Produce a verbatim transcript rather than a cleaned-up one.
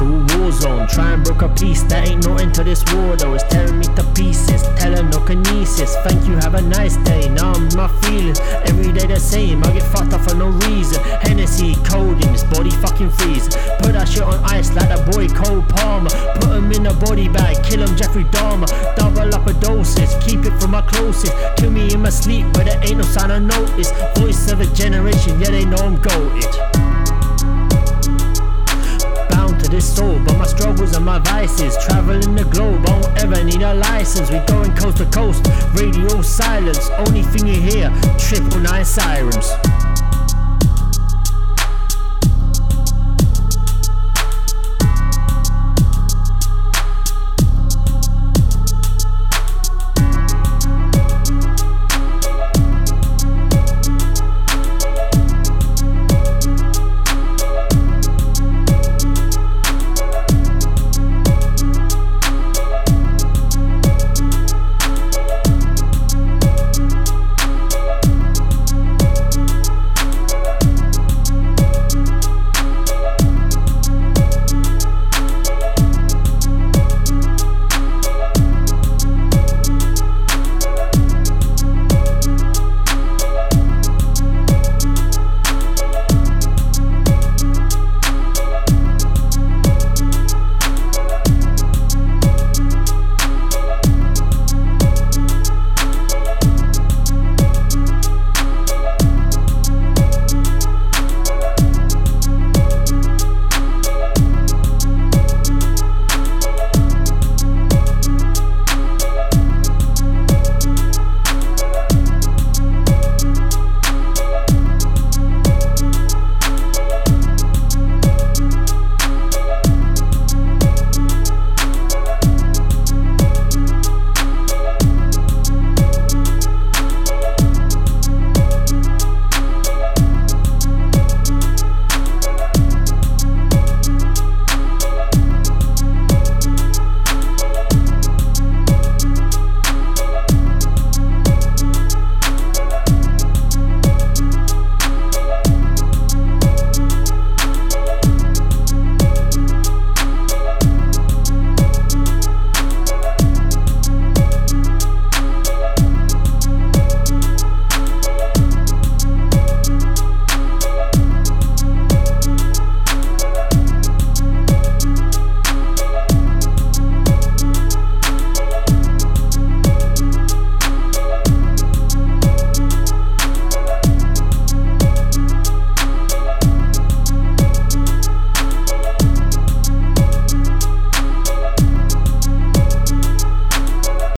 to a war zone. Try and broke a peace, that ain't no end to this war though. It's tearing me to pieces, telekinesis. Thank you, have a nice day. Now I'm my feelings, every day the same. I get fucked up for no reason. Hennessy, codeine, this body fucking freezing. Put that shit on ice like that boy Cole Palmer. Put him in a body bag, kill him Jeffrey Dahmer. Double up a doses, keep it from my closest. Kill me in my sleep, but there ain't no sign of notice. Voice of a generation, yeah they know I'm goated. Bound to this soul, but my struggles and my vices. Traveling the globe, I won't ever need a license. We going coast to coast, radio silence. Only thing you hear, triple nine sirens.